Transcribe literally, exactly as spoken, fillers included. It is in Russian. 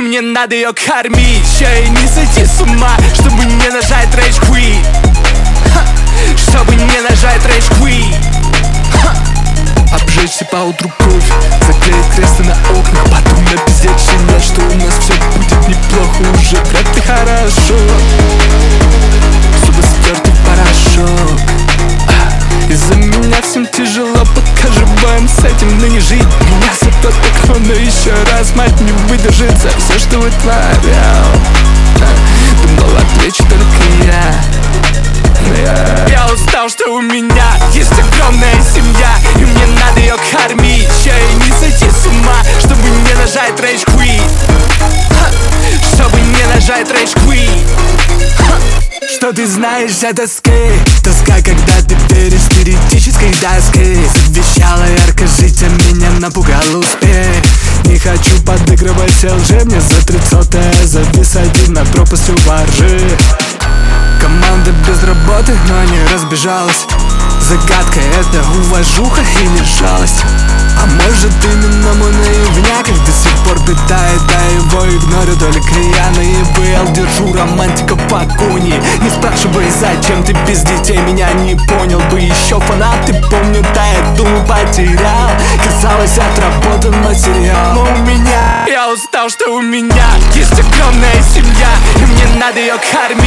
мне надо ее кормить. Еще и не сойти с ума, чтобы не нажать Rage Quit, чтобы не нажать Rage Quit. Обжечься поутру кровь, заклеить кресты на окнах, потом напиздеть жене, что у нас все будет неплохо, уже вряд ли хорошо. Зубы стерты в порошок. Из-за меня всем тяжело, пока живем с этим, но не жить. Меня сотот окно, но еще раз мать не выдержит за все, что вытворял. Думал, отвечу только я. Yeah. Я устал, что у меня есть огромная семья, и мне надо ее кормить. Еще и не сойти с ума, чтобы не нажать Rage Quit, чтобы не нажать Rage Quit. Что ты знаешь о тоске? Тоска, когда ты перед спиритической доской. Завещала ярко жить, а меня напугал успех. Не хочу подыгрывать лже, мне за тридцатое завис один над пропастью воржи. Команда без работы, но не разбежалась. Загадка — это уважуха или жалость. А может именно мой наивняк их до сих пор питает, а его игнорю только я наебал. Держу романтика в погоне. Не спрашивай, зачем ты без детей, меня не понял бы еще фанаты. Помню, да, я думаю, потерял. Казалось, отработан материал. Но у меня, я устал, что у меня есть огромная семья, и мне надо ее кормить.